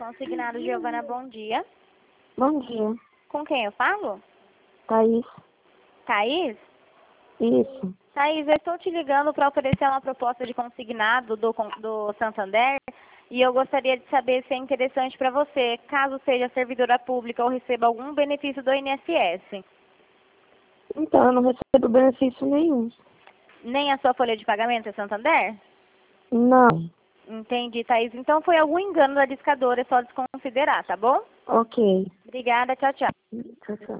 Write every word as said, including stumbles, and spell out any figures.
Consignado Giovana, bom dia. Bom dia. Com quem eu falo? Thaís. Thaís? Isso. Thaís, eu estou te ligando para oferecer uma proposta de consignado do, con- do Santander e eu gostaria de saber se é interessante para você, caso seja servidora pública ou receba algum benefício do I N S S. Então, eu não recebo benefício nenhum. Nem a sua folha de pagamento é Santander? Não. Entendi, Thaís. Então foi algum engano da discadora, é só desconsiderar, tá bom? Ok. Obrigada, tchau, tchau. Tchau, tchau.